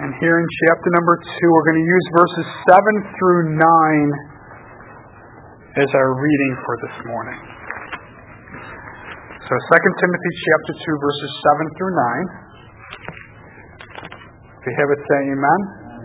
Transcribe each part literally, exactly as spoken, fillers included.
And here in chapter number two, we're going to use verses seven through nine as our reading for this morning. So Second Timothy chapter two, verses seven through nine. If you have it, say amen.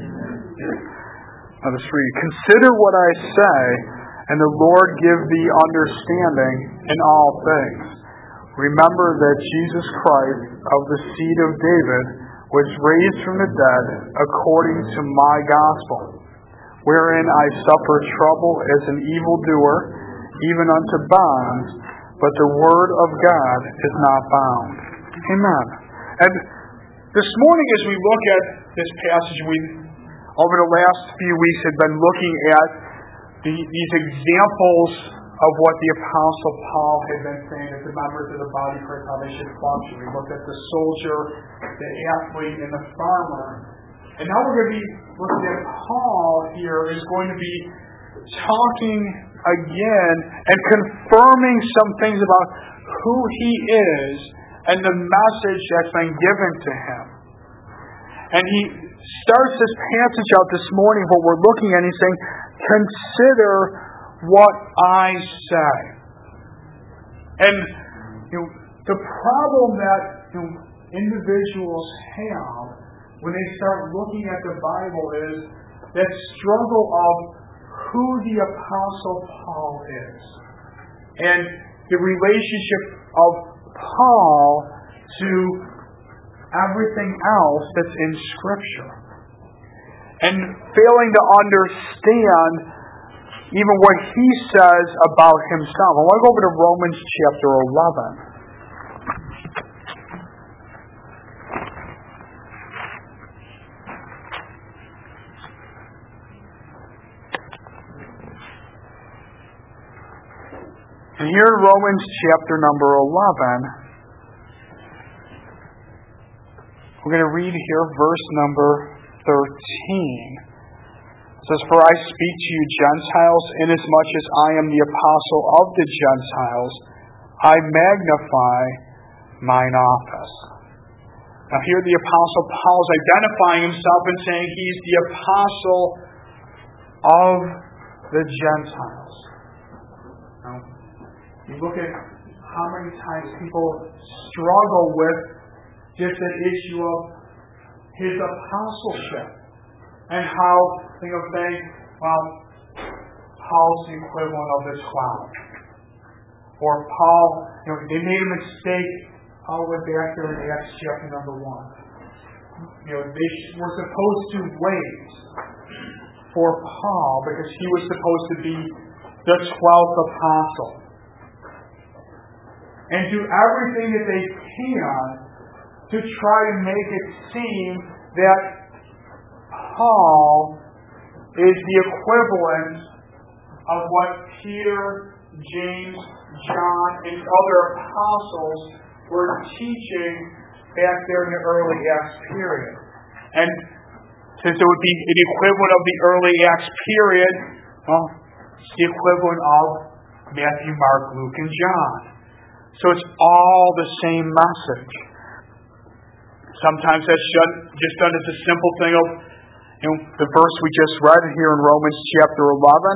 Let us read. Consider what I say, and the Lord give thee understanding in all things. Remember that Jesus Christ, of the seed of David, was raised from the dead according to my gospel, wherein I suffer trouble as an evildoer, even unto bonds, but the word of God is not bound. Amen. And this morning, as we look at this passage, we, over the last few weeks, have been looking at the, these examples of what the Apostle Paul had been saying that the members of the body Christ, how they should function. We looked at the soldier, the athlete, and the farmer. And now we're going to be looking at Paul here is going to be talking again and confirming some things about who he is and the message that's been given to him. And he starts this passage out this morning, what we're looking at, he's saying, consider what I say. And you know, the problem that you know, individuals have when they start looking at the Bible is that struggle of who the Apostle Paul is. And the relationship of Paul to everything else that's in Scripture. And failing to understand even what he says about himself. I want to go over to Romans chapter eleven. And here in Romans chapter number eleven, we're going to read here verse number thirteen. It says, For I speak to you Gentiles, inasmuch as I am the apostle of the Gentiles, I magnify mine office. Now here the apostle Paul is identifying himself and saying he's the apostle of the Gentiles. Now, you look at how many times people struggle with just the issue of his apostleship. And how they will think, well, Paul's the equivalent of this cloud. Or Paul, you know, they made a mistake all the way back there in Acts chapter number one. You know, they were supposed to wait for Paul because he was supposed to be the twelfth apostle. And do everything that they can to try to make it seem that Paul is the equivalent of what Peter, James, John, and other apostles were teaching back there in the early Acts period. And since it would be the equivalent of the early Acts period, well, it's the equivalent of Matthew, Mark, Luke, and John. So it's all the same message. Sometimes that's just done as a simple thing of You know, the verse we just read here in Romans chapter eleven,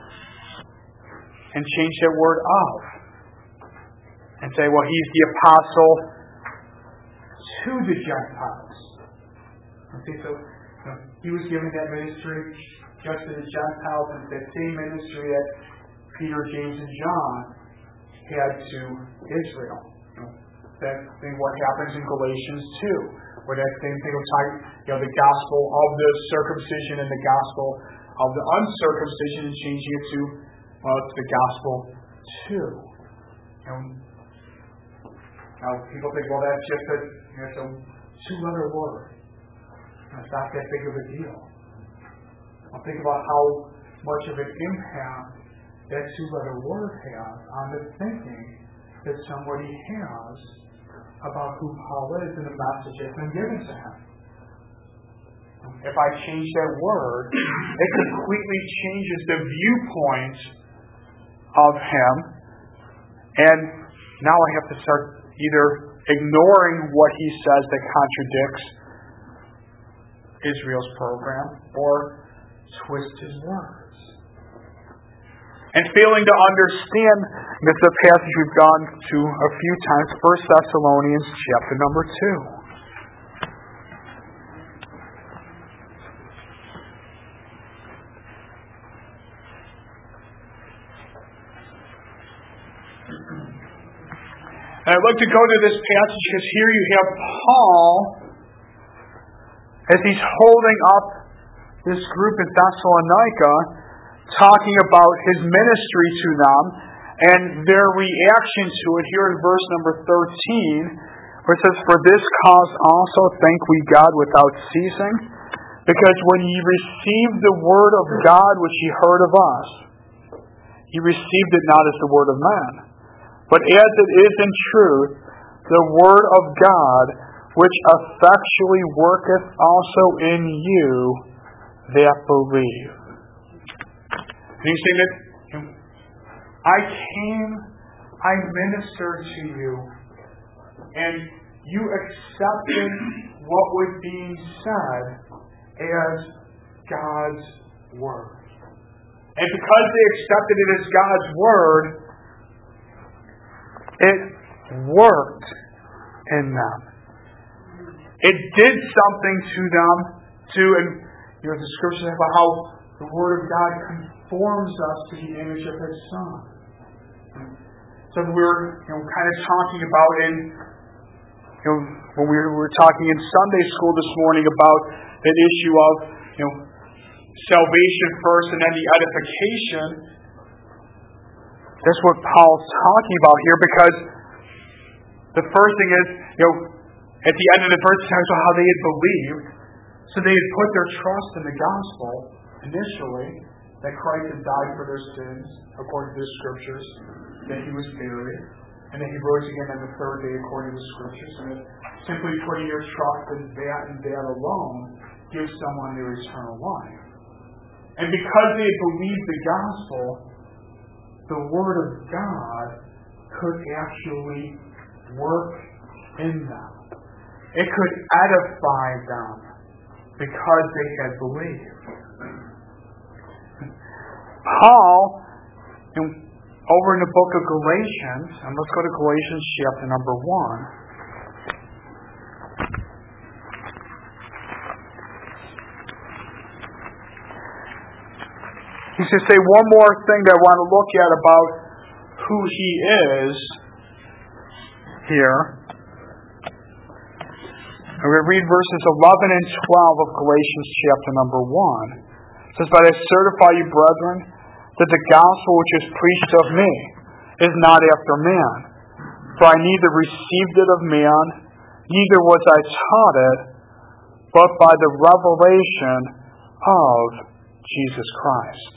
and change that word of. And say, well, he's the apostle to the Gentiles. Okay, so you know, he was given that ministry just to the Gentiles, and that same ministry that Peter, James, and John had to Israel. You know, that thing what happens in Galatians two. Where that same thing of talking, you know, the gospel of the circumcision and the gospel of the uncircumcision, and changing it to, well, it's the gospel too. You know, now people think, well, that's just a, you know, it's a two-letter word. It's not that big of a deal. I'll think about how much of an impact that two-letter word has on the thinking that somebody has about who Paul is and the message that's been given to him. If I change that word, it completely changes the viewpoint of him, and now I have to start either ignoring what he says that contradicts Israel's program or twist his words. And failing to understand, this is a passage we've gone to a few times, First Thessalonians chapter number two. And I'd like to go to this passage because here you have Paul, as he's holding up this group in Thessalonica, talking about his ministry to them and their reaction to it here in verse number thirteen, where it says, "For this cause also thank we God without ceasing, because when ye received the word of God which ye heard of us, ye received it not as the word of man, but as it is in truth, the word of God, which effectually worketh also in you that believe." And he's saying that I came, I ministered to you, and you accepted what was being said as God's word. And because they accepted it as God's word, it worked in them. It did something to them, to, and you know, the scriptures about how the Word of God conforms us to the image of His Son. So we were, you know, kind of talking about in, you know, when we were talking in Sunday school this morning about that issue of, you know, salvation first and then the edification. That's what Paul's talking about here, because the first thing is, you know, at the end of the verse, it talks about how they had believed. So they had put their trust in the gospel initially, that Christ had died for their sins, according to the Scriptures, that He was buried, and that He rose again on the third day, according to the Scriptures, and that simply putting your trust in that and that alone gives someone their eternal life. And because they had believed the gospel, the Word of God could actually work in them. It could edify them because they had believed. Paul, over in the book of Galatians, and let's go to Galatians chapter number one. He says, say one more thing that I want to look at about who he is here. I'm going to read verses eleven and twelve of Galatians chapter number one. It says, "But I certify you, brethren, that the gospel which is preached of me is not after man. For I neither received it of man, neither was I taught it, but by the revelation of Jesus Christ."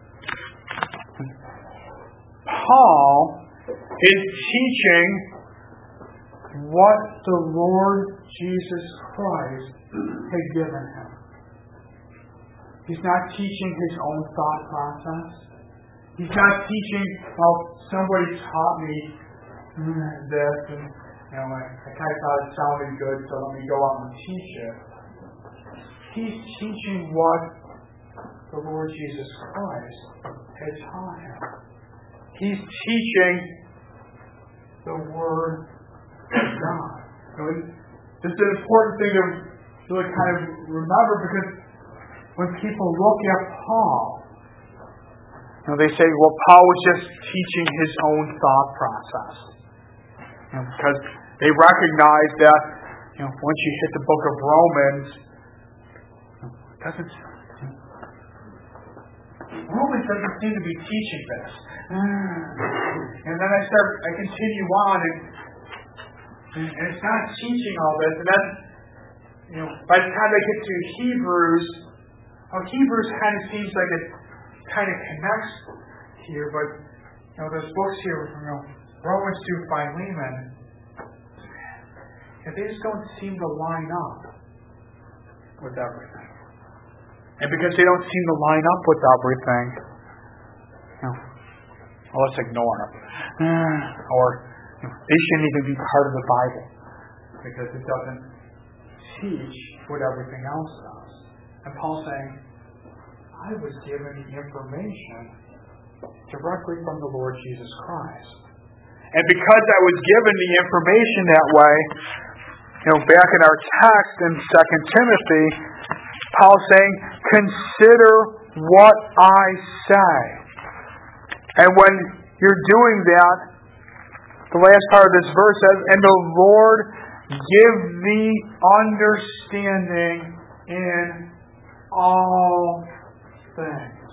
Paul is teaching what the Lord Jesus Christ had given him. He's not teaching his own thought process. He's not teaching, well, somebody taught me this, and you know, I, I kind of thought it sounded good, so let me go out and teach it. He's teaching what the Lord Jesus Christ had taught him. He's teaching the Word of God. This is an important thing to really kind of remember, because when people look at Paul, you know, they say, well, Paul was just teaching his own thought process. You know, because they recognize that, you know, once you hit the book of Romans, it doesn't, Romans doesn't seem to be teaching this. And then I start, I continue on, and, and it's not teaching all this. And then, you know, by the time I get to Hebrews, well, Hebrews kind of seems like it kind of connects here, but, you know, those books here, you know, Romans through Philemon, they just don't seem to line up with everything. And because they don't seem to line up with everything, you know, well, let's ignore them. Or you know, they shouldn't even be part of the Bible, because it doesn't teach what everything else does. And Paul's saying, I was given the information directly from the Lord Jesus Christ. And because I was given the information that way, you know, back in our text in Second Timothy, Paul's saying, consider what I say. And when you're doing that, the last part of this verse says, and the Lord give thee understanding in all things.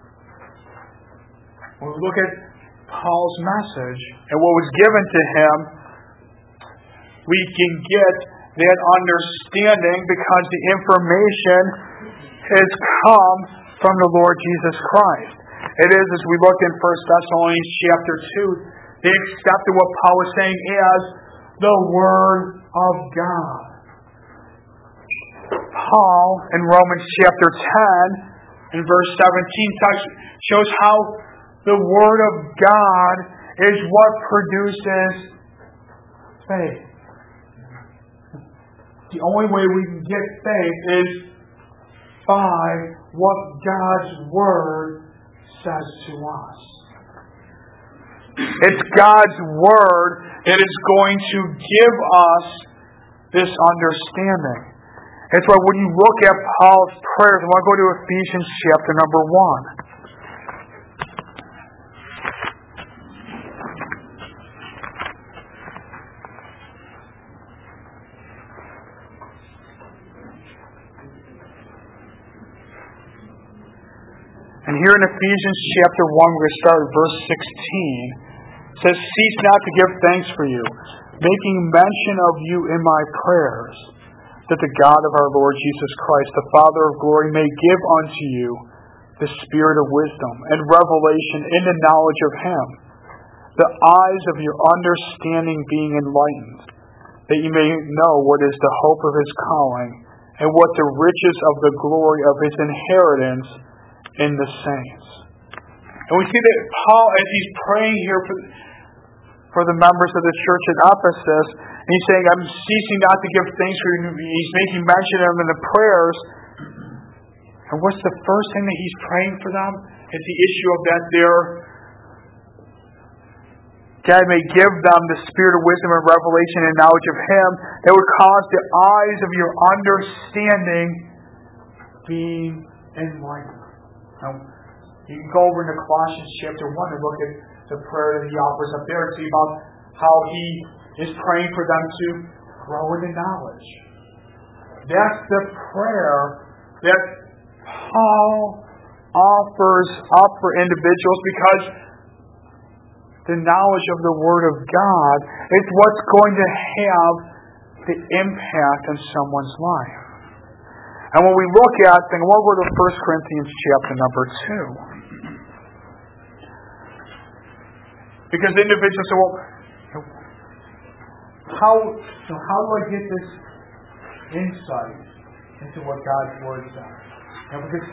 When we look at Paul's message and what was given to him, we can get that understanding because the information has come from the Lord Jesus Christ. It is, as we looked in First Thessalonians chapter two, they accepted what Paul was saying as the Word of God. Paul, in Romans chapter ten, in verse seventeen, shows how the Word of God is what produces faith. The only way we can get faith is by what God's Word says to us. It's God's Word that is going to give us this understanding. That's why when you look at Paul's prayers, I want to go to Ephesians chapter number one. And here in Ephesians chapter one, we're going to start at verse sixteen. It says, cease not to give thanks for you, making mention of you in my prayers, that the God of our Lord Jesus Christ, the Father of glory, may give unto you the spirit of wisdom and revelation in the knowledge of Him, the eyes of your understanding being enlightened, that you may know what is the hope of His calling, and what the riches of the glory of His inheritance in the saints. And we see that Paul, as he's praying here for, for the members of the church at Ephesus, and he's saying, I'm ceasing not to give thanks for you. He's making mention of them in the prayers. And what's the first thing that he's praying for them? It's the issue of that their God may give them the spirit of wisdom and revelation and knowledge of Him that would cause the eyes of your understanding being enlightened. Now, you can go over into Colossians chapter one and look at the prayer that he offers up there and see about how he is praying for them to grow in the knowledge. That's the prayer that Paul offers up for individuals because the knowledge of the Word of God is what's going to have the impact on someone's life. And when we look at, then we'll go to First Corinthians chapter number two. Because individuals say, well, how, how do I get this insight into what God's Word says? You know, because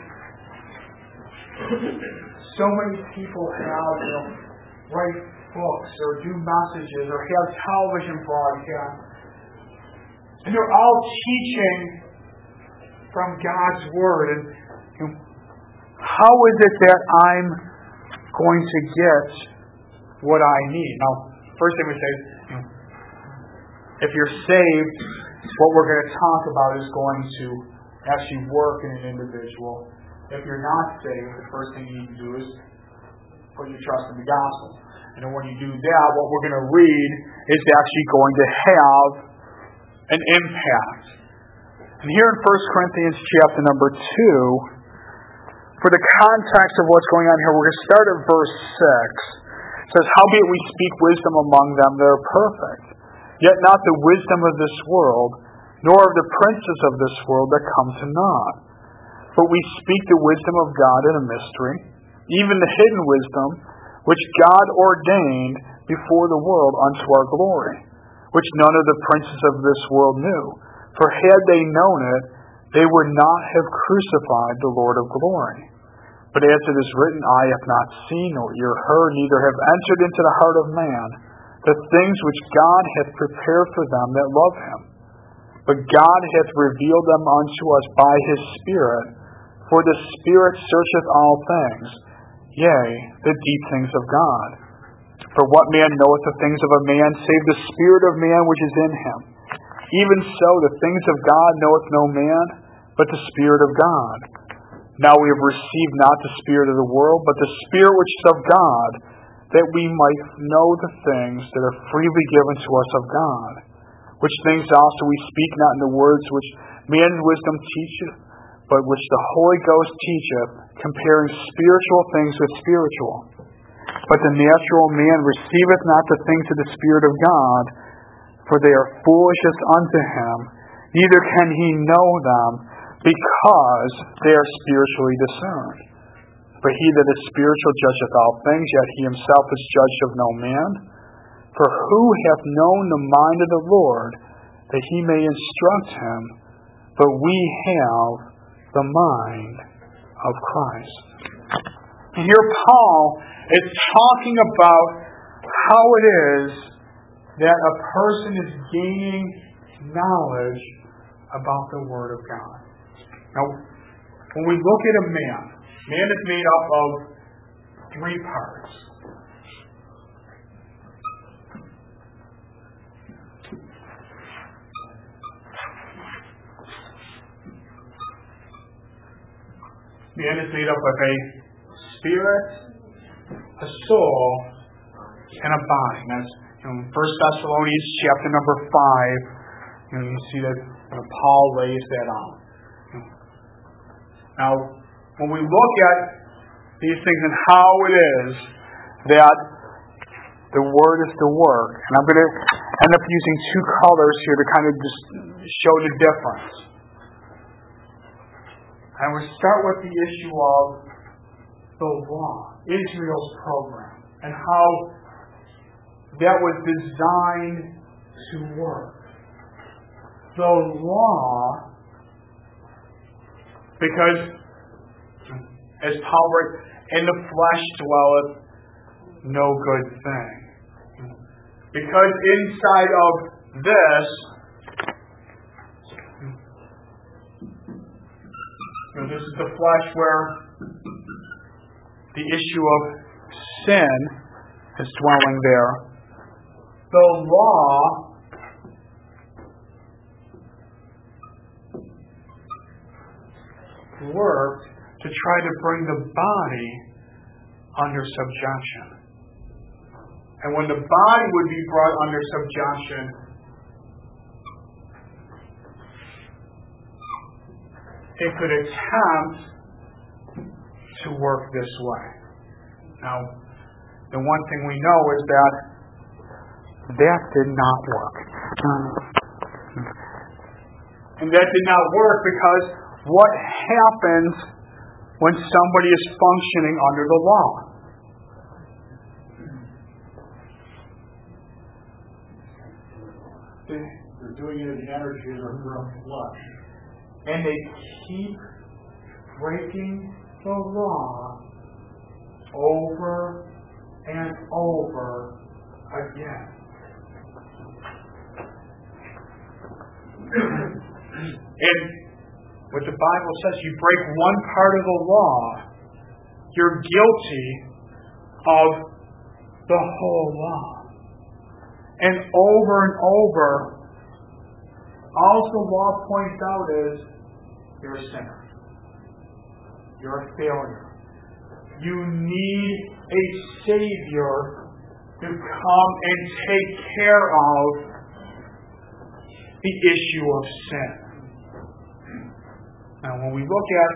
so many people have, you know, write books or do messages or have television broadcasts, and they're all teaching from God's Word. And you know, how is it that I'm going to get what I need? Now, first thing we say, you know, if you're saved, what we're going to talk about is going to actually work in an individual. If you're not saved, the first thing you need to do is put your trust in the gospel. And then when you do that, what we're going to read is actually going to have an impact. And here in First Corinthians chapter number two, for the context of what's going on here, we're going to start at verse six. It says, howbeit we speak wisdom among them that are perfect, yet not the wisdom of this world, nor of the princes of this world that come to naught. But we speak the wisdom of God in a mystery, even the hidden wisdom, which God ordained before the world unto our glory, which none of the princes of this world knew. For had they known it, they would not have crucified the Lord of glory. But as it is written, eye hath not seen, nor ear heard, neither have entered into the heart of man, the things which God hath prepared for them that love Him. but God hath revealed them unto us by his Spirit. For the Spirit searcheth all things, yea, the deep things of God. For what man knoweth the things of a man, save the spirit of man which is in him? Even so, the things of God knoweth no man, but the Spirit of God. Now we have received not the spirit of the world, but the Spirit which is of God, that we might know the things that are freely given to us of God. Which things also we speak not in the words which man's wisdom teacheth, but which the Holy Ghost teacheth, comparing spiritual things with spiritual. But the natural man receiveth not the things of the Spirit of God, for they are foolishness unto him, neither can he know them, because they are spiritually discerned. But he that is spiritual judgeth all things, yet he himself is judged of no man. For who hath known the mind of the Lord, that he may instruct him? But we have the mind of Christ. And here Paul is talking about how it is that a person is gaining knowledge about the Word of God. Now, when we look at a man, man is made up of three parts. Man is made up of a spirit, a soul, and a body. And that's you know, in First Thessalonians chapter number five. You know, you see that you know, Paul lays that out. Now, when we look at these things and how it is that the Word is to work, and I'm going to end up using two colors here to kind of just show the difference. And we start with the issue of the law, Israel's program, and how that was designed to work. The law, because as Paul wrote, in the flesh dwelleth no good thing. Because inside of this, you know, this is the flesh where the issue of sin is dwelling there. The law worked to try to bring the body under subjection. And when the body would be brought under subjection, it could attempt to work this way. Now, the one thing we know is that that did not work. And that did not work because what happens when somebody is functioning under the law? They're doing it in the energy of their own flesh. And they keep breaking the law over and over again. And what the Bible says, you break one part of the law, you're guilty of the whole law. And over and over, all the law points out is, you're a sinner. You're a failure. You need a Savior to come and take care of the issue of sin. Now, when we look at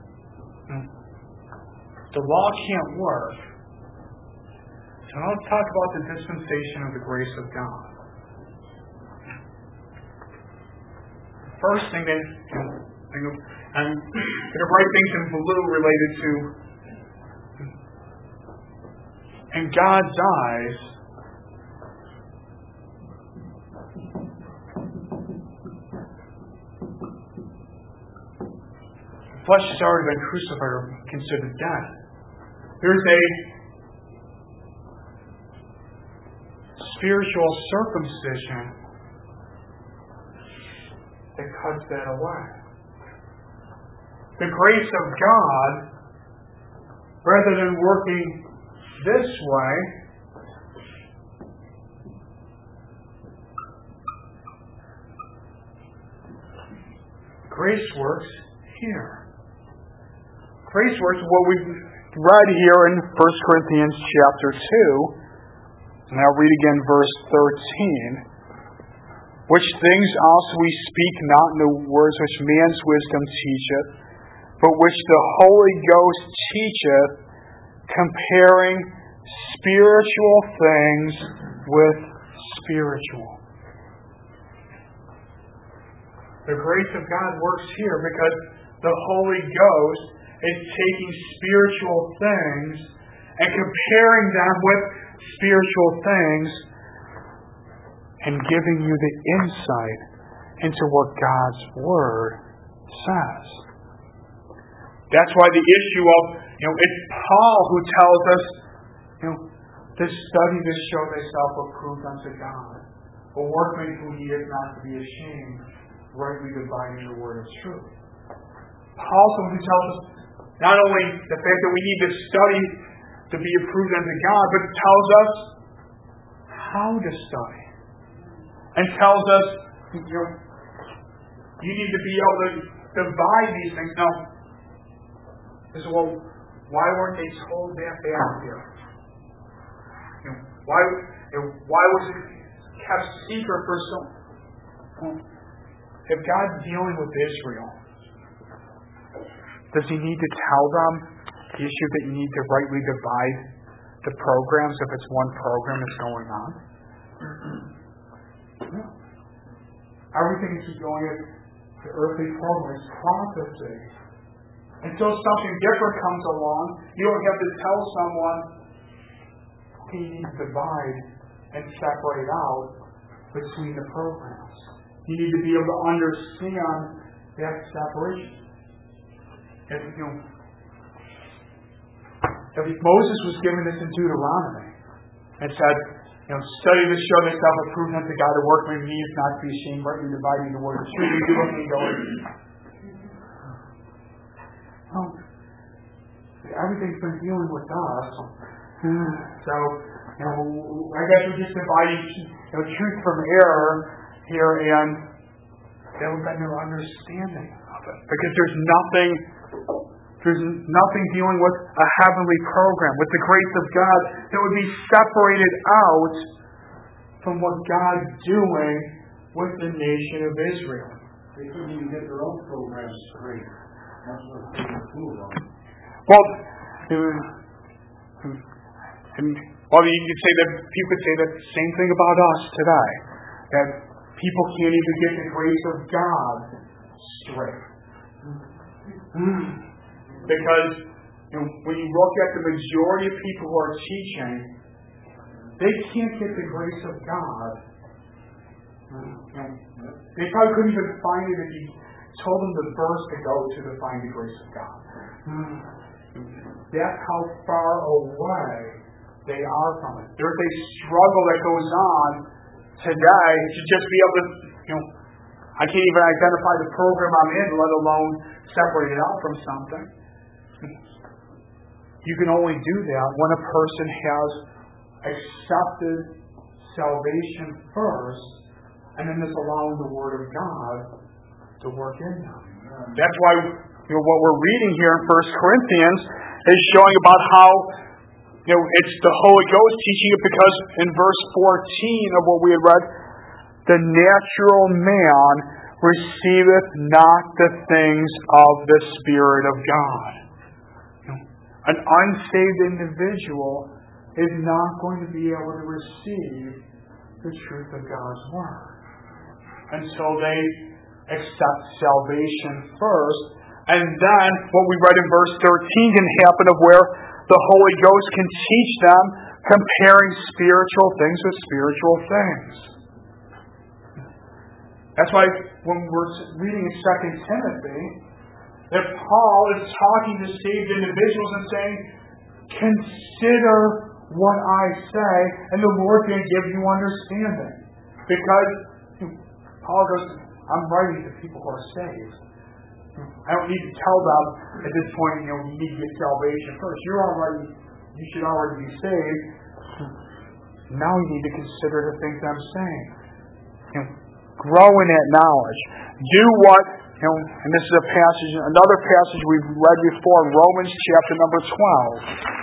the law can't work, so let's talk about the dispensation of the grace of God. First thing that I'm going to write things in blue related to, in God's eyes, flesh has already been crucified or considered dead. There's a spiritual circumcision that cuts that away. The grace of God, rather than working this way, grace works here. Grace works what we've read here in First Corinthians chapter two. And I'll read again verse thirteen. Which things also we speak not in the words which man's wisdom teacheth, but which the Holy Ghost teacheth, comparing spiritual things with spiritual. The grace of God works here because the Holy Ghost is taking spiritual things and comparing them with spiritual things and giving you the insight into what God's Word says. That's why the issue of, you know, it's Paul who tells us, you know, to study to show thyself approved unto God, a workman who he is not to be ashamed, rightly dividing the word of truth. Paul's the one who tells us not only the fact that we need to study to be approved unto God, but tells us how to study. And tells us, you know, you need to be able to divide these things. Now, this is, well, why weren't they told that back here? You know, why, you know, why was it kept secret for so long? If God's dealing with Israel, does He need to tell them the issue that you need to rightly divide the programs if it's one program that's going on? No. Everything is going at the earthly program is prophecy. Until something different comes along, you don't have to tell someone you need to divide and separate out between the programs. You need to be able to understand that separation. If, you know, if Moses was given this in Deuteronomy and said, you know, study to show thyself approved unto God, a workman needs not to be ashamed, rightly dividing the word of truth. You do what you go. Well, everything's been dealing with us. So, you know, I guess we're just dividing, you know, truth from error here, and there would be no understanding of it. Because there's nothing, there's nothing dealing with a heavenly program, with the grace of God, that would be separated out from what God's doing with the nation of Israel. They couldn't even get their own programs straight. That's what they were fooled on. Well, and, well, you could say that you could say that same thing about us today. That people can't even get the grace of God straight. Because, you know, when you look at the majority of people who are teaching, they can't get the grace of God. They probably couldn't even find it if you told them the verse to go to to find the grace of God. That's how far away they are from it. There's a struggle that goes on today to just be able to, you know, I can't even identify the program I'm in, let alone separate it out from something. You can only do that when a person has accepted salvation first, and then is allowing the Word of God to work in them. That's why, you know, what we're reading here in First Corinthians is showing about how, you know, it's the Holy Ghost teaching it, because in verse fourteen of what we had read, the natural man receiveth not the things of the Spirit of God. An unsaved individual is not going to be able to receive the truth of God's Word until they accept salvation first. And then what we read in verse thirteen can happen, of where the Holy Ghost can teach them comparing spiritual things with spiritual things. That's why when we're reading in Second Timothy, that Paul is talking to saved individuals and saying, consider what I say, and the Lord can give you understanding. Because Paul goes, I'm writing to people who are saved. I don't need to tell them at this point, you know, you need to get salvation first. You're already, you should already be saved. Now you need to consider the things I'm saying. You know, grow in that knowledge. Do what, you know, and this is a passage, another passage we've read before, Romans chapter number twelve.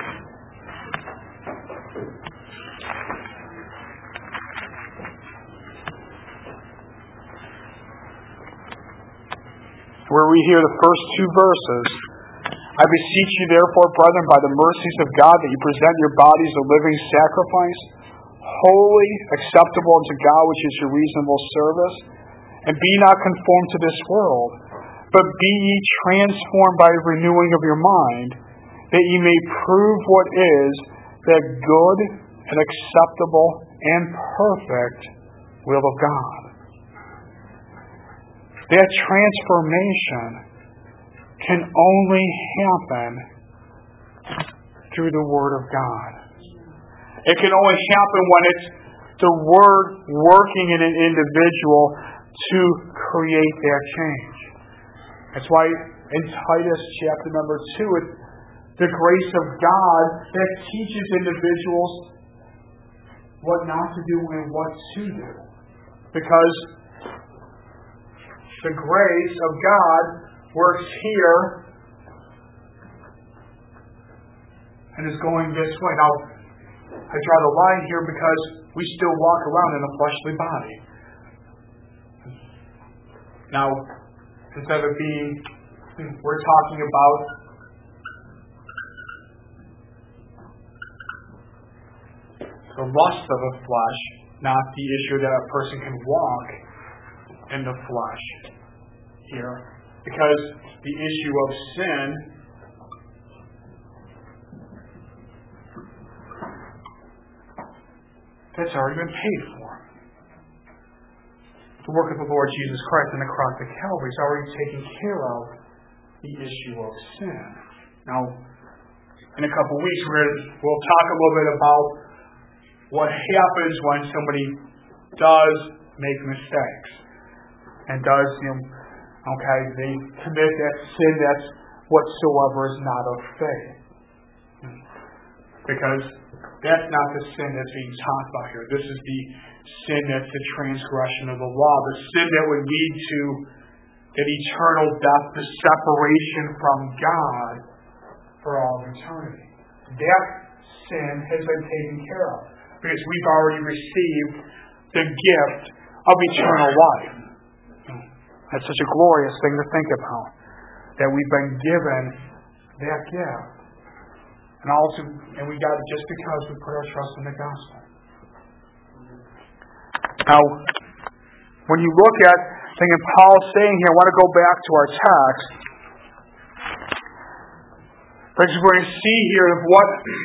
Where we hear the first two verses. I beseech you therefore, brethren, by the mercies of God, that you present your bodies a living sacrifice, holy, acceptable unto God, which is your reasonable service. And be not conformed to this world, but be ye transformed by the renewing of your mind, that ye may prove what is that good and acceptable and perfect will of God. That transformation can only happen through the Word of God. It can only happen when it's the Word working in an individual to create that change. That's why in Titus chapter number two, it's the grace of God that teaches individuals what not to do and what to do. Because the grace of God works here and is going this way. Now, I draw the line here because we still walk around in a fleshly body. Now, instead of being, we're talking about the lust of the flesh, not the issue that a person can walk in the flesh here. Because the issue of sin that's already been paid for. The work of the Lord Jesus Christ on the cross of Calvary is already taking care of the issue of sin. Now, in a couple of weeks, we're gonna, we'll talk a little bit about what happens when somebody does make mistakes and does, you know, okay, they commit that sin that's whatsoever is not of faith. Because that's not the sin that's being talked about here. This is the sin that's the transgression of the law. The sin that would lead to that eternal death, the separation from God for all of eternity. That sin has been taken care of. Because we've already received the gift of eternal life. That's such a glorious thing to think about. That we've been given that gift. And also, and we got it just because we put our trust in the gospel. Now, when you look at thinking Paul's saying here, I want to go back to our text. Because we're going to see here of what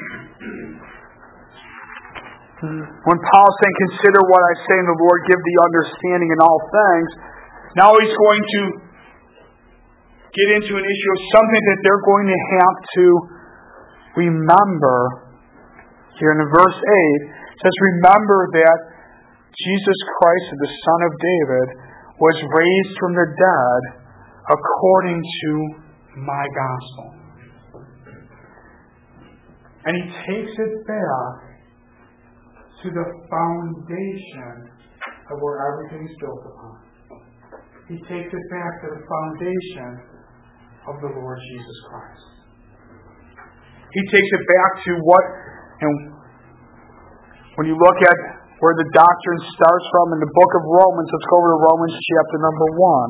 when Paul's saying, consider what I say, and the Lord give thee understanding in all things. Now he's going to get into an issue of something that they're going to have to remember. Here in verse eight, it says, remember that Jesus Christ, the Son of David, was raised from the dead according to my gospel. And he takes it back to the foundation of where everything is built upon. He takes it back to the foundation of the Lord Jesus Christ. He takes it back to what, and when you look at where the doctrine starts from in the book of Romans, let's go over to Romans chapter number one.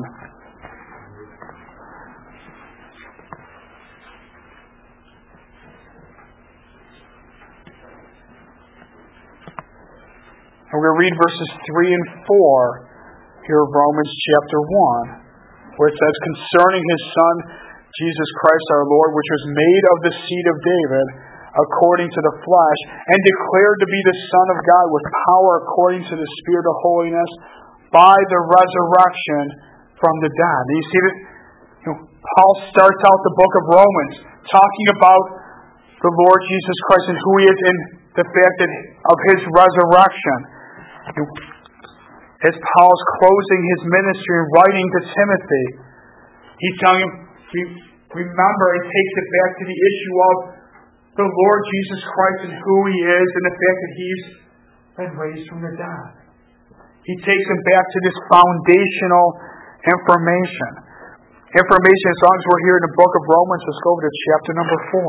And we're going to read verses three and four here of Romans chapter one, where it says, concerning his Son, Jesus Christ our Lord, which was made of the seed of David, according to the flesh, and declared to be the Son of God with power according to the Spirit of holiness, by the resurrection from the dead. And you see that, you know, Paul starts out the book of Romans talking about the Lord Jesus Christ and who he is, and the fact that of his resurrection. as Paul's closing his ministry and writing to Timothy, he's telling him, remember, it takes it back to the issue of the Lord Jesus Christ and who He is and the fact that He's been raised from the dead. He takes him back to this foundational information. Information, as long as we're here in the book of Romans, let's go over to chapter number four.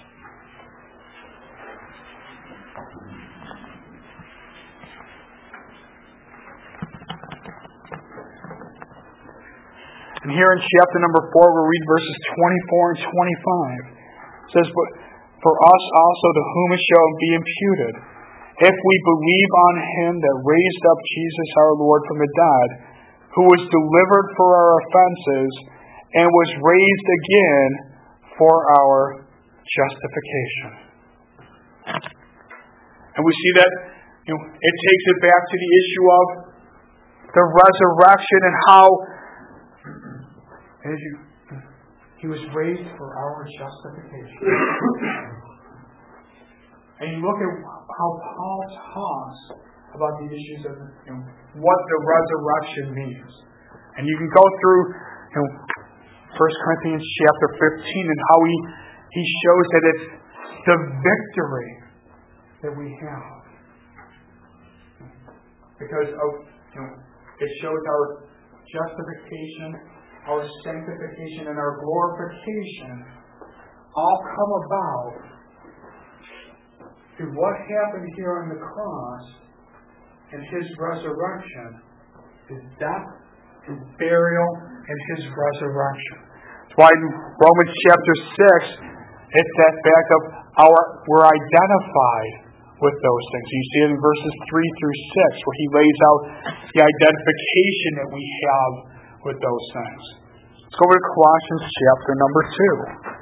And here in chapter number four, we'll read verses twenty-four and twenty-five. It says, "But for us also to whom it shall be imputed, if we believe on Him that raised up Jesus our Lord from the dead, who was delivered for our offenses, and was raised again for our justification." And we see that, you know, it takes it back to the issue of the resurrection and how as you, He was raised for our justification. And you look at how Paul talks about the issues of, you know, what the resurrection means. And you can go through, you know, First Corinthians chapter fifteen and how he, he shows that it's the victory that we have. Because of, you know, it shows our justification, our sanctification, and our glorification all come about through what happened here on the cross and His resurrection, His death, His burial, and His resurrection. That's why in Romans chapter six, it's that fact of our we're identified with those things. You see it in verses three through six, where he lays out the identification that we have with those things. Let's go over to Colossians chapter number two.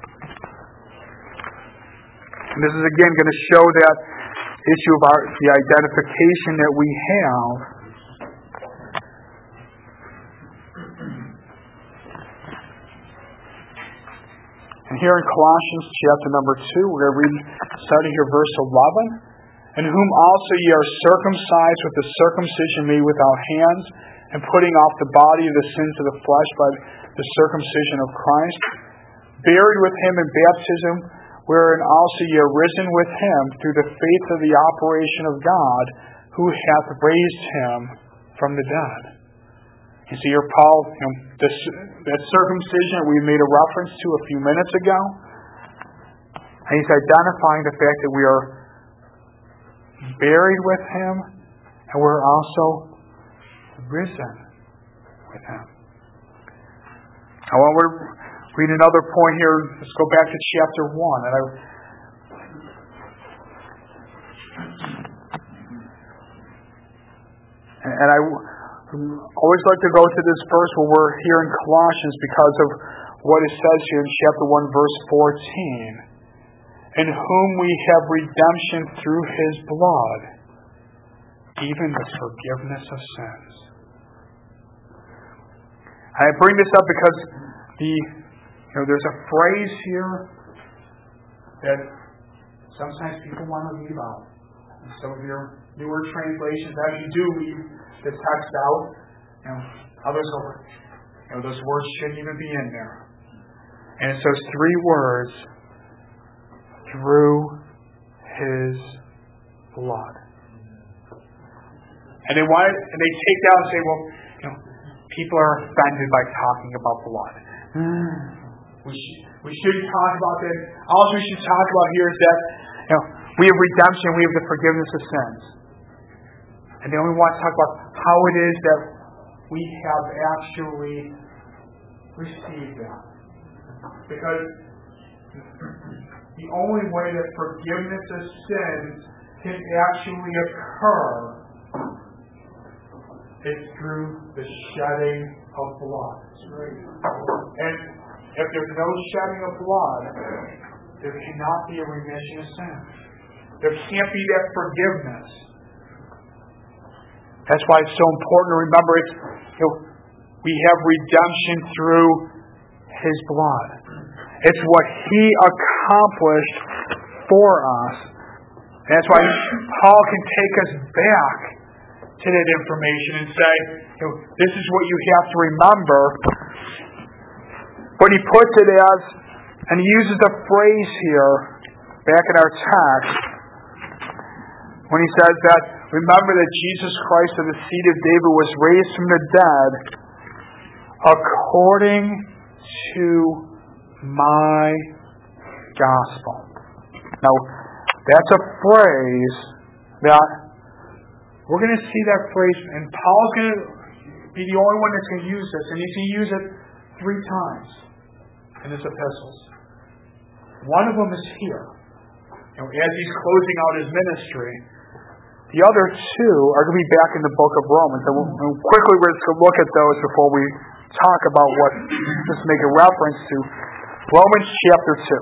And this is again going to show that issue of our the identification that we have. And here in Colossians chapter number two, we're going to read starting here verse eleven. "In whom also ye are circumcised with the circumcision made without hands, and putting off the body of the sins of the flesh by the circumcision of Christ, buried with Him in baptism, wherein also ye are risen with Him through the faith of the operation of God, who hath raised Him from the dead." You see here, Paul, you know, this, that circumcision we made a reference to a few minutes ago, and he's identifying the fact that we are buried with Him, and we're also risen with Him. I want to read another point here. Let's go back to chapter one. And I, and I always like to go to this verse where we're here in Colossians because of what it says here in chapter one, verse fourteen. "In whom we have redemption through His blood, even the forgiveness of sins." I bring this up because the you know there's a phrase here that sometimes people want to leave out. And some of your newer translations actually do leave the text out. You know, others over. You know, those words shouldn't even be in there. And it's those three words, through His blood. And they want, and they take that and say, well, you know, people are offended by talking about blood. Mm. We should, we shouldn't talk about that. All we should talk about here is that, you know, we have redemption, we have the forgiveness of sins. And then we want to talk about how it is that we have actually received that. Because the only way that forgiveness of sins can actually occur is through the shedding of blood. And if there's no shedding of blood, there cannot be a remission of sins. There can't be that forgiveness. That's why it's so important to remember it's, you know, we have redemption through His blood. It's what He accomplished for us. And that's why Paul can take us back to that information and say, you know, this is what you have to remember. But he puts it as, and he uses a phrase here, back in our text, when he says that, remember that Jesus Christ of the seed of David was raised from the dead according to my gospel. Now, that's a phrase that we're going to see that phrase, and Paul's going to be the only one that's going to use this, and he's going to use it three times in his epistles. One of them is here, you know, as he's closing out his ministry. The other two are going to be back in the book of Romans. And we'll, and quickly we're just going to look at those before we talk about what, just make a reference to Romans chapter two.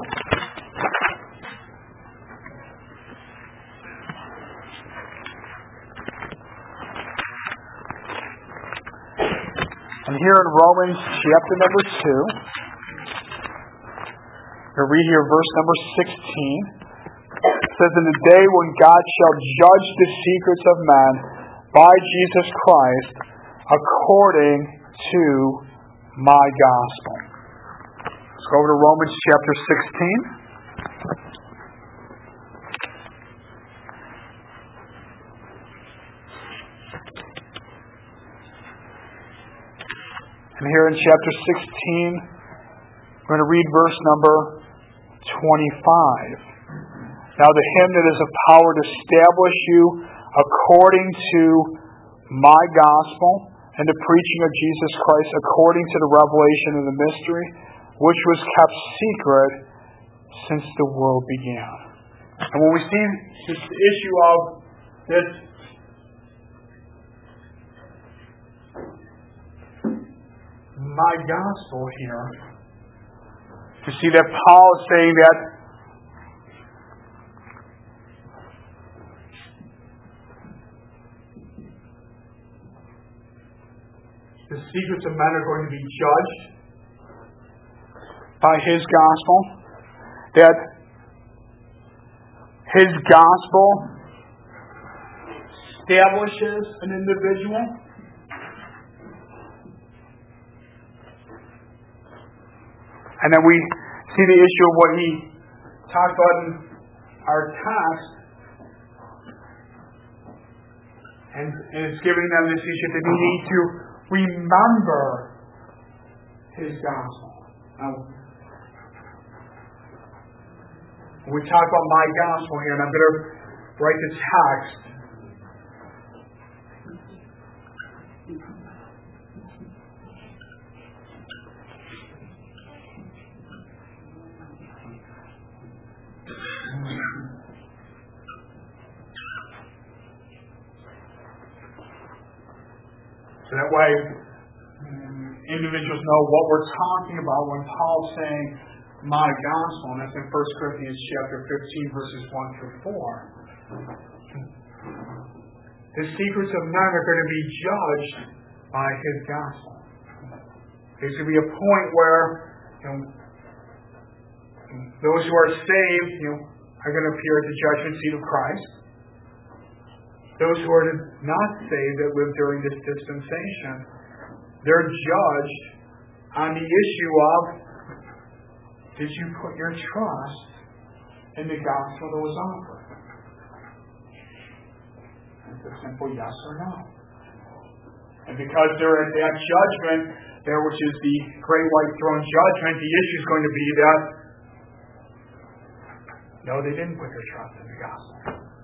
And here in Romans chapter number two, we'll read here verse number sixteen. It says, in the day when God shall judge the secrets of men by Jesus Christ according to my gospel. Let's go over to Romans chapter sixteen. And here in chapter sixteen, we're going to read verse number twenty-five. Now to him that is of power to establish you according to my gospel and the preaching of Jesus Christ according to the revelation of the mystery, which was kept secret since the world began. And when we see this issue of this my gospel here, to see that Paul is saying that the secrets of men are going to be judged by his gospel. That his gospel establishes an individual. And then we see the issue of what he talked about in our text. And, and it's giving them this issue that they need to remember his gospel. Now, when we talk about my gospel here, and I'm going to write the text. So that way, individuals know what we're talking about when Paul's saying my gospel, and that's in First Corinthians chapter fifteen, verses one through four. The secrets of men are going to be judged by his gospel. There's going to be a point where, you know, those who are saved, you know, are going to appear at the judgment seat of Christ. Those who are not saved that live during this dispensation, they're judged on the issue of, did you put your trust in the gospel that was offered? It's a simple yes or no. And because they're at that judgment, there which is the great white throne judgment, the issue is going to be that, no, they didn't put their trust in the gospel.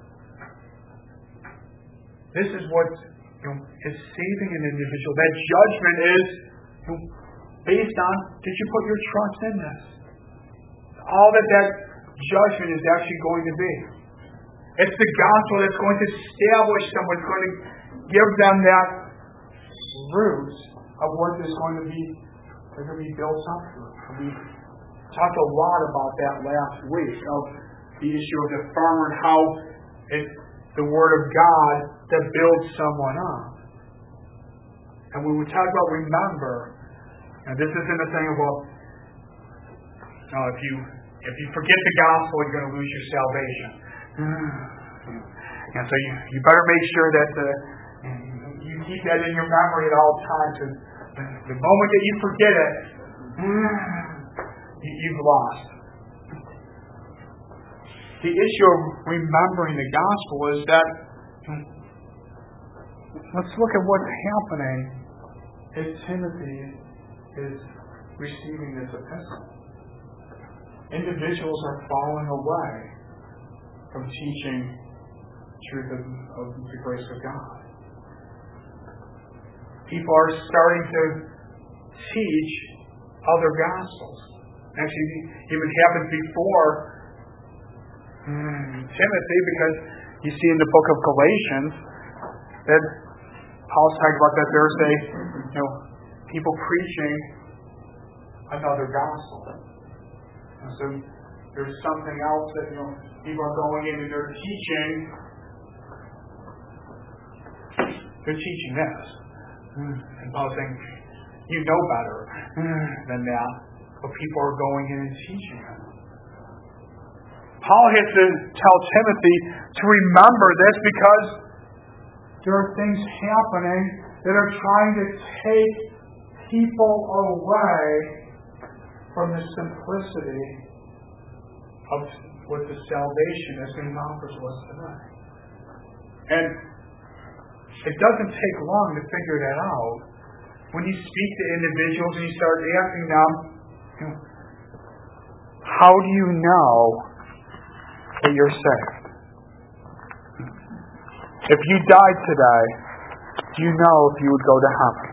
This is what, you know, is saving an individual. That judgment is, you know, based on, did you put your trust in this? All that that judgment is actually going to be. It's the gospel that's going to establish someone, it's going to give them that root of what is going to be, they're going to be built up through. We talked a lot about that last week, of the issue of the farmer and how it's the Word of God that builds someone up. And when we talk about remember, and this isn't a thing about, no, if you if you forget the gospel, you're going to lose your salvation. And so you, you better make sure that the, keep that in your memory at all times. And the moment that you forget it, you've lost. The issue of remembering the gospel is that, let's look at what's happening as Timothy is receiving this epistle. Individuals are falling away from teaching truth of, of the grace of God. People are starting to teach other gospels. Actually, it even happened before hmm, Timothy, because you see in the book of Galatians that Paul's talking about that there's a, you know, people preaching another gospel. And so there's something else that, you know, people are going in and they're teaching. They're teaching this. And Paul's saying, you know better than that. But people are going in and teaching it. Paul has to tell Timothy to remember this because there are things happening that are trying to take people away from the simplicity of what the salvation is being offered to us tonight. And it doesn't take long to figure that out. When you speak to individuals and you start asking them, you know, how do you know that you're saved? If you died today, do you know if you would go to heaven?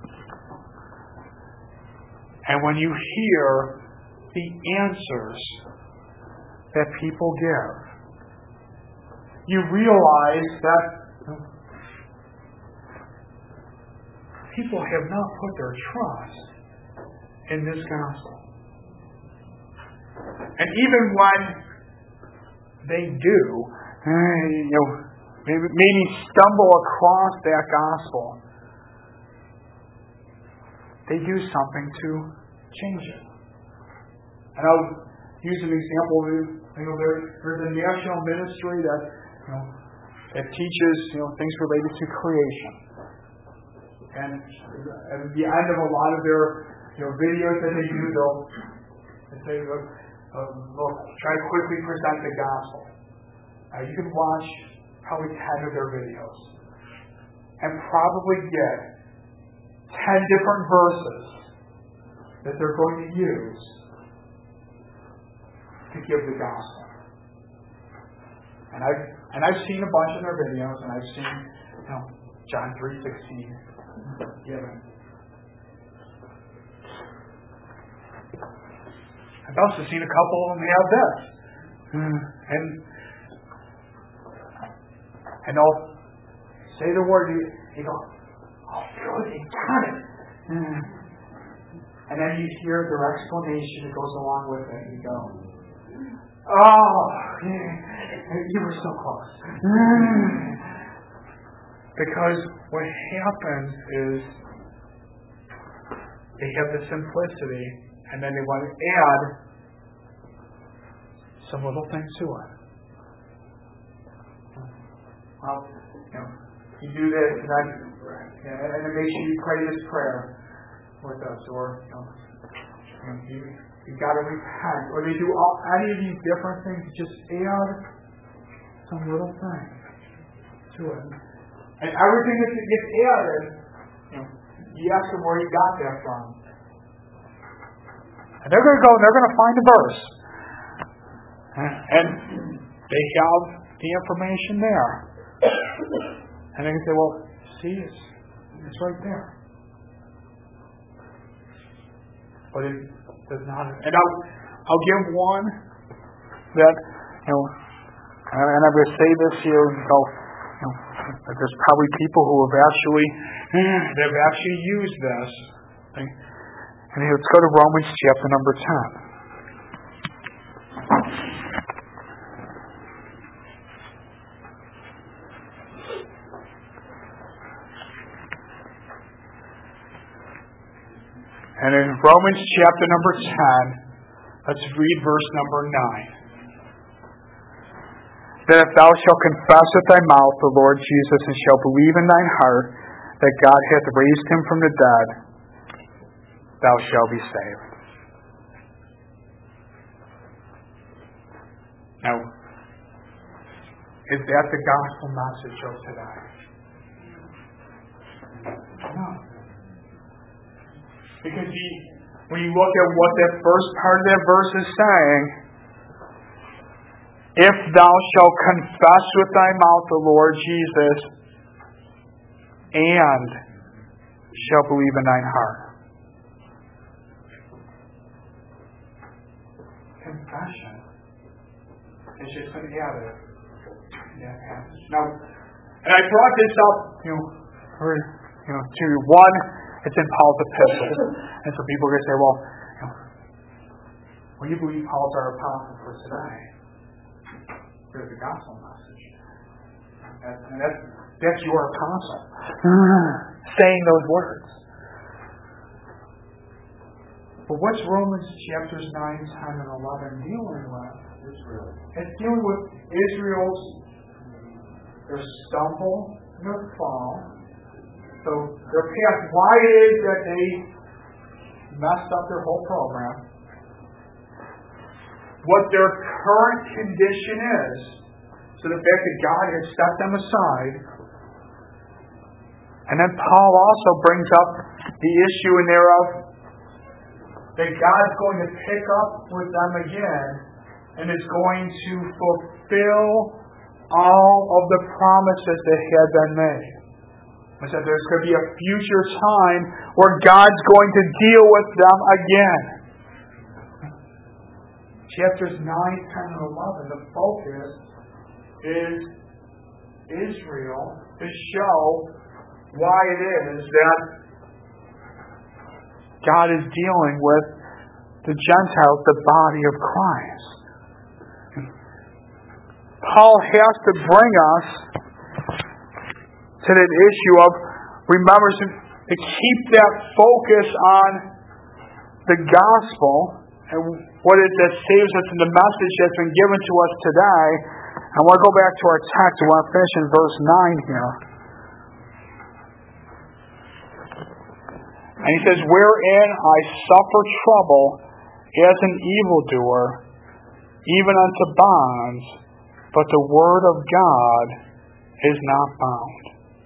And when you hear the answers that people give, you realize that people have not put their trust in this gospel. And even when they do, you know, maybe, maybe stumble across that gospel, they do something to change it. And I'll use an example. You know, there, there's a national ministry that, you know, that teaches, you know, things related to creation. And at the end of a lot of their, you know, videos that they do, they'll they say, uh, uh, they'll try to quickly present the gospel. Uh, you can watch probably ten of their videos and probably get ten different verses that they're going to use to give the gospel. And I've and I've seen a bunch of their videos, and I've seen, you know, John three sixteen given. I've also seen a couple of them have this, and and they'll say the word, you, you go, oh, good, you got it. Mm. And then you hear their explanation that goes along with it, and you go, oh, you were so close. Mm. Because what happens is they have the simplicity, and then they want to add some little things to it. Well, you know, you do this, and then, and then make sure you pray this prayer with us, or you know, you you got to repent, or they do all, any of these different things. Just add some little thing to it, and everything that gets added, you know, you ask them where you got that from, and they're going to go and they're going to find a verse, and they have the information there. And they can say, well, see, it's, it's right there. But it does not. And I'll, I'll give one that, you know, and I'm going to say this here, and go, you know, that there's probably people who have actually, they've actually used this. Okay? And let's go to Romans chapter number ten. And in Romans chapter number ten, let's read verse number nine. That if thou shalt confess with thy mouth the Lord Jesus, and shalt believe in thine heart that God hath raised him from the dead, thou shalt be saved. Now, is that the gospel message of today? No. Because he, when you look at what that first part of that verse is saying, if thou shalt confess with thy mouth the Lord Jesus, and shalt believe in thine heart. Confession is just an added in that passage. Now, and I brought this up, you know, for, you know, to one, it's in Paul's epistles, and so people are going to say, well, you know, well, you believe Paul's our apostle for today. There's the gospel message, and, and that's that's your apostle saying those words. But what's Romans chapters nine, ten, and eleven dealing with? Israel. It's dealing with Israel's their stumble and their fall. So their past, why it is that they messed up their whole program. What their current condition is. So the fact that God has set them aside. And then Paul also brings up the issue in there of that God's going to pick up with them again and is going to fulfill all of the promises that had been made. I said there's going to be a future time where God's going to deal with them again. Chapters nine, ten, and eleven, the focus is Israel to show why it is that God is dealing with the Gentiles, the body of Christ. Paul has to bring us to that issue of, remember, to keep that focus on the gospel and what it that saves us in the message that's been given to us today. I want to go back to our text. I want to finish in verse nine here. And he says, wherein I suffer trouble as an evildoer, even unto bonds, but the word of God is not bound.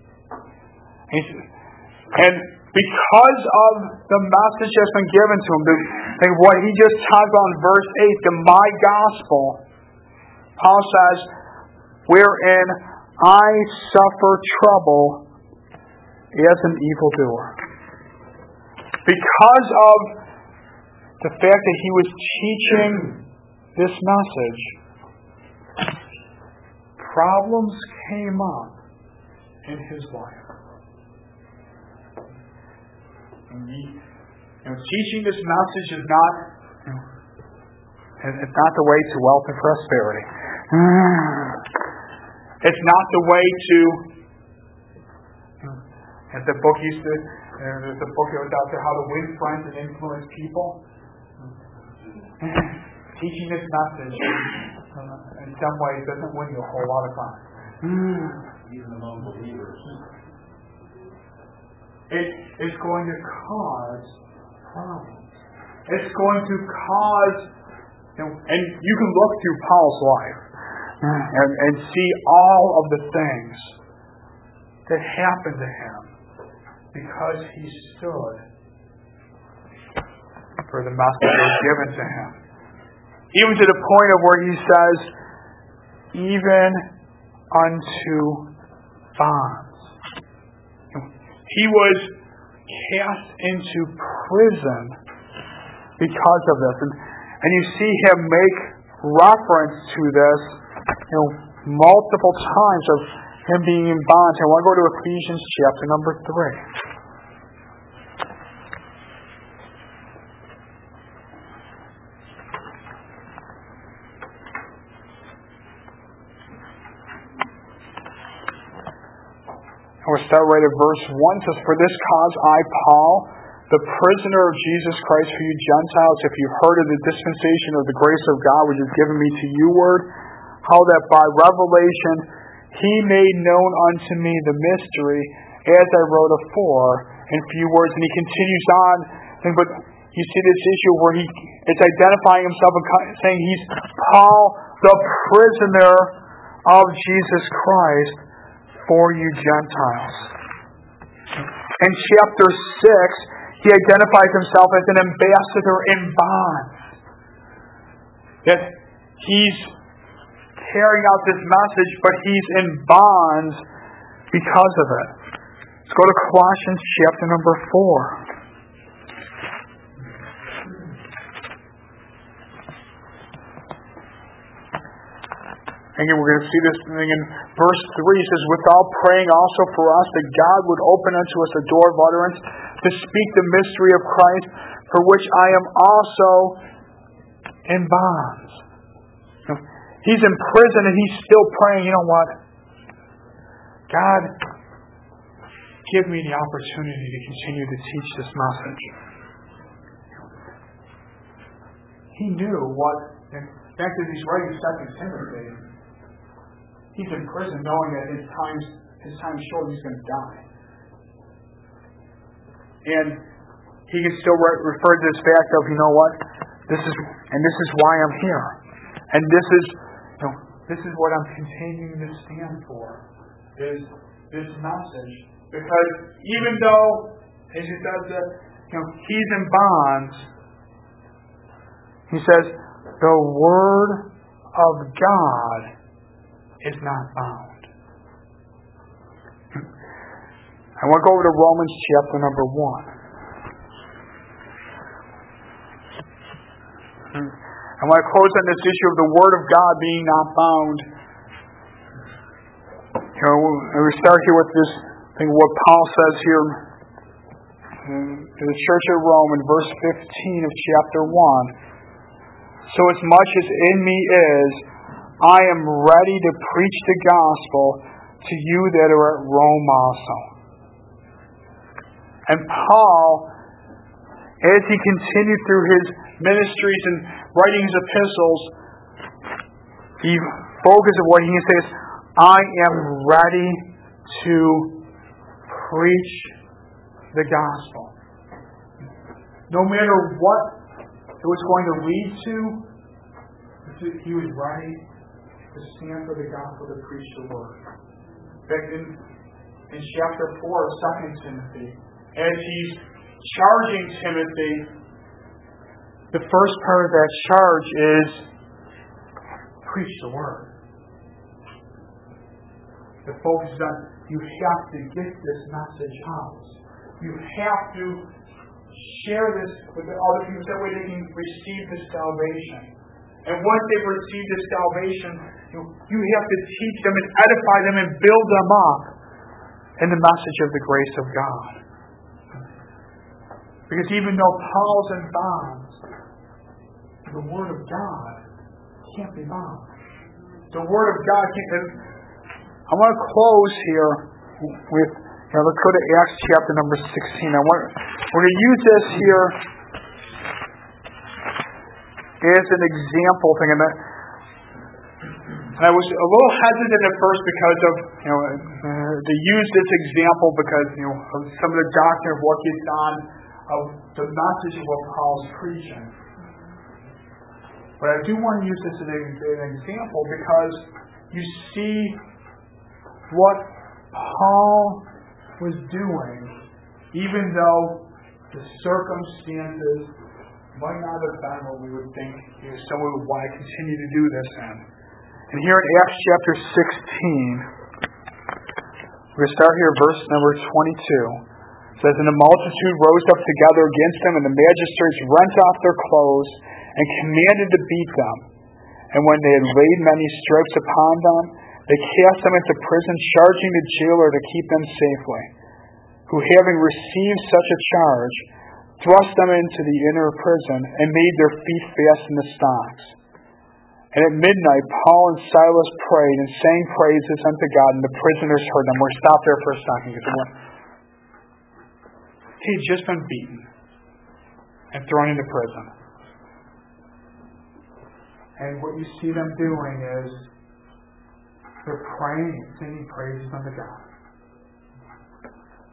And because of the message that's been given to him, and what he just talked about in verse eight, the my gospel, Paul says, wherein I suffer trouble as an evildoer. Because of the fact that he was teaching this message, problems came up in his life. And he, you know, teaching this message is not, you know, it's not the way to wealth and prosperity. It's not the way to, you know, as the book used to, uh, there's a book that was out there, How to Win Friends and Influence People. Teaching this message uh, in some ways doesn't win you a whole lot of time. Even among believers. It is going to cause problems. It's going to cause, you know, and you can look through Paul's life and, and see all of the things that happened to him because he stood for the message that was given to him. Even to the point of where he says, even unto bonds. He was cast into prison because of this. And, and you see him make reference to this, you know, multiple times of him being in bonds. I want to go to Ephesians chapter number three. We'll start right at verse one. It says, for this cause I, Paul, the prisoner of Jesus Christ for you Gentiles, if you've heard of the dispensation of the grace of God which is given me to you word, how that by revelation he made known unto me the mystery as I wrote afore, in few words. And he continues on, but you see this issue where he is identifying himself and saying he's Paul, the prisoner of Jesus Christ for you Gentiles. In chapter six, he identifies himself as an ambassador in bonds. That he's carrying out this message, but he's in bonds because of it. Let's go to Colossians chapter number four. Again, we're going to see this thing in verse three. It says, without praying also for us, that God would open unto us a door of utterance to speak the mystery of Christ, for which I am also in bonds. He's in prison and he's still praying, you know what? God, give me the opportunity to continue to teach this message. He knew what, in fact, as he's writing Second Timothy, he's in prison knowing that his time's, his time's short, he's going to die. And he can still re- refer to this fact of, you know what, this is, and this is why I'm here. And this is, you know, this is what I'm continuing to stand for, is this message. Because even though, as he says that, you know, he's in bonds, he says, the Word of God is not bound. I want to go over to Romans chapter number one. I want to close on this issue of the Word of God being not bound. You know, we start here with this thing, what Paul says here to the church at Rome in verse fifteen of chapter one. So as much as in me is, I am ready to preach the gospel to you that are at Rome also. And Paul, as he continued through his ministries and writing his epistles, he focused on what he says, I am ready to preach the gospel. No matter what it was going to lead to, he was ready to stand for the gospel, to preach the word. In fact, in, in chapter four of Second Timothy, as he's charging Timothy, the first part of that charge is preach the word. The focus is on, you have to get this message out. You have to share this with the other people, that way they can receive this salvation. And once they've received this salvation, you, you have to teach them and edify them and build them up in the message of the grace of God. Because even though Paul's in bonds, the Word of God can't be bound. The Word of God can't be. I want to close here with, you know, let's go to Acts chapter number sixteen. I want, we're going to use this here as an example thing. And I was a little hesitant at first because of, you know, uh, to use this example because, you know, of some of the doctrine of what gets on, of the message of what Paul's preaching. But I do want to use this as an example because you see what Paul was doing, even though the circumstances might not have been what we would think you know, someone would want to continue to do this in. And here in Acts chapter sixteen, we're going to start here verse number twenty-two. It says, and the multitude rose up together against them, and the magistrates rent off their clothes and commanded to beat them. And when they had laid many stripes upon them, they cast them into prison, charging the jailer to keep them safely, who having received such a charge, thrust them into the inner prison, and made their feet fast in the stocks. And at midnight Paul and Silas prayed and sang praises unto God, and the prisoners heard them. We're stopped there for a second. He had just been beaten and thrown into prison. And what you see them doing is they're praying and singing praises unto God.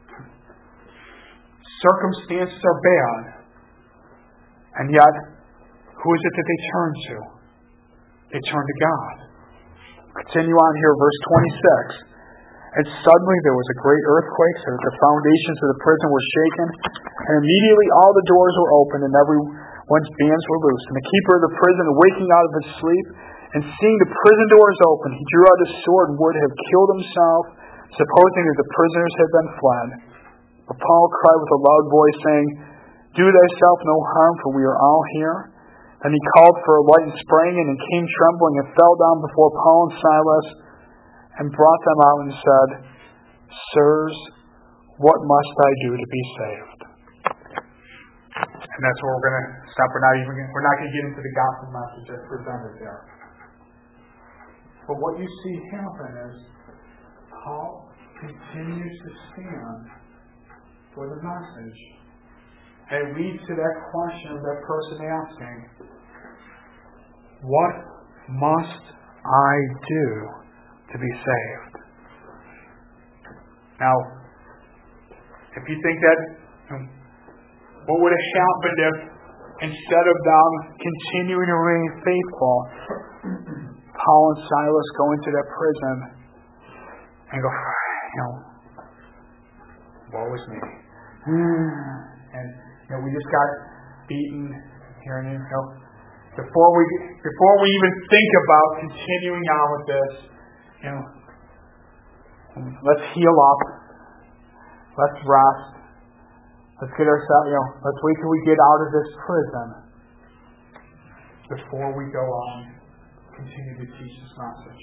circumstances are bad, and yet, who is it that they turn to? They turn to God. Continue on here, verse twenty-six. And suddenly there was a great earthquake, so that the foundations of the prison were shaken, and immediately all the doors were opened, and everyone's bands were loosed. And the keeper of the prison, waking out of his sleep, and seeing the prison doors open, he drew out his sword and would have killed himself, supposing that the prisoners had been fled. But Paul cried with a loud voice, saying, Do thyself no harm, for we are all here. Then he called for a light and sprang in, and came trembling, and fell down before Paul and Silas, and brought them out and said, Sirs, what must I do to be saved? And that's where we're going to stop. We're not even gonna, we're not going to get into the gospel message that's presented there. But what you see happen is Paul continues to stand for the message. And it leads to that question of that person asking, what must I do to be saved? Now, if you think that, what would have happened if instead of them continuing to remain faithful, Paul and Silas go into that prison and go, you know, woe is me. And you know, we just got beaten here and there. You know, before we before we even think about continuing on with this, you know, let's heal up. Let's rest. Let's get ourselves, you know, let's wait till we get out of this prison before we go on continue to teach this message.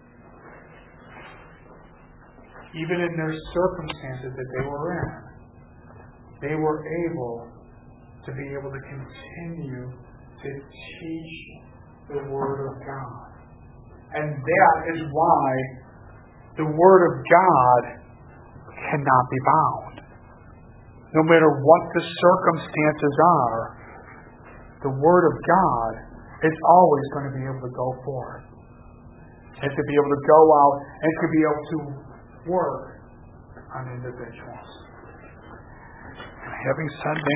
Even in their circumstances that they were in, they were able to be able to continue to teach the Word of God. And that is why the Word of God cannot be bound. No matter what the circumstances are, the Word of God is always going to be able to go forth. It's to be able to go out and to be able to work on individuals. And having said that,